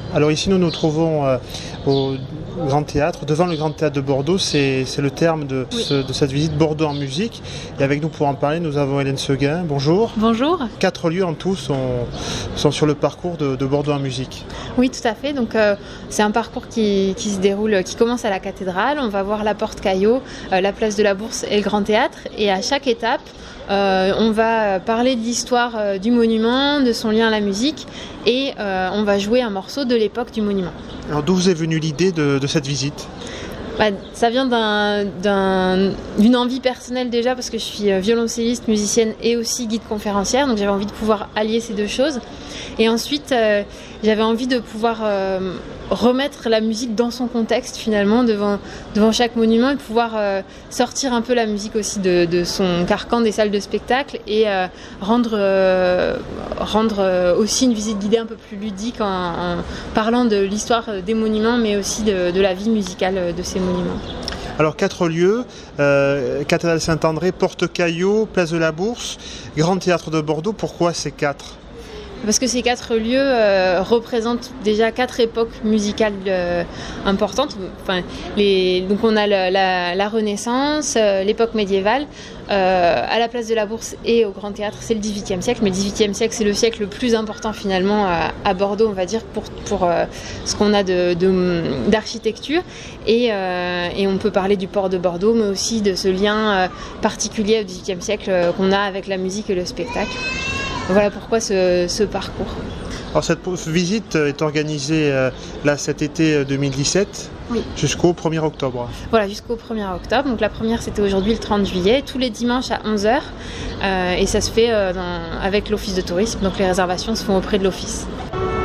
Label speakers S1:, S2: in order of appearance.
S1: Alors ici nous nous trouvons au Grand Théâtre, devant le Grand Théâtre de Bordeaux, c'est le terme de cette visite Bordeaux en musique. Et avec nous pour en parler, nous avons Hélène Seguin. Bonjour.
S2: Bonjour.
S1: 4 lieux en tout sont sur le parcours de Bordeaux en musique.
S2: Oui, tout à fait. Donc c'est un parcours qui se déroule, qui commence à la cathédrale. On va voir la Porte Caillot, la place de la Bourse et le Grand Théâtre. Et à chaque étape, on va parler de l'histoire du monument, de son lien à la musique, et on va jouer un morceau de l'époque du monument.
S1: Alors d'où vous est venue l'idée de cette visite ?
S2: Ça vient d'une envie personnelle déjà, parce que je suis violoncelliste, musicienne et aussi guide conférencière, donc j'avais envie de pouvoir allier ces deux choses. Et ensuite, j'avais envie de pouvoir remettre la musique dans son contexte finalement, devant chaque monument, et pouvoir sortir un peu la musique aussi de son carcan des salles de spectacle, et rendre aussi une visite guidée un peu plus ludique en parlant de l'histoire des monuments, mais aussi de la vie musicale de ces monuments.
S1: Alors 4 lieux, Cathédrale Saint-André, Porte Caillot, Place de la Bourse, Grand Théâtre de Bordeaux. Pourquoi ces 4 ?
S2: Parce que ces 4 lieux représentent déjà 4 époques musicales importantes. Donc on a la Renaissance, l'époque médiévale. À la place de la Bourse et au Grand Théâtre, c'est le XVIIIe siècle. Mais le XVIIIe siècle, c'est le siècle le plus important finalement à Bordeaux, on va dire, pour ce qu'on a d'architecture. Et on peut parler du port de Bordeaux, mais aussi de ce lien particulier au XVIIIe siècle qu'on a avec la musique et le spectacle. Voilà pourquoi ce parcours.
S1: Alors cette visite est organisée là cet été 2017, oui, jusqu'au 1er octobre.
S2: Voilà, jusqu'au 1er octobre. Donc la première, c'était aujourd'hui le 30 juillet, tous les dimanches à 11h. Et ça se fait avec l'Office de tourisme, donc les réservations se font auprès de l'Office.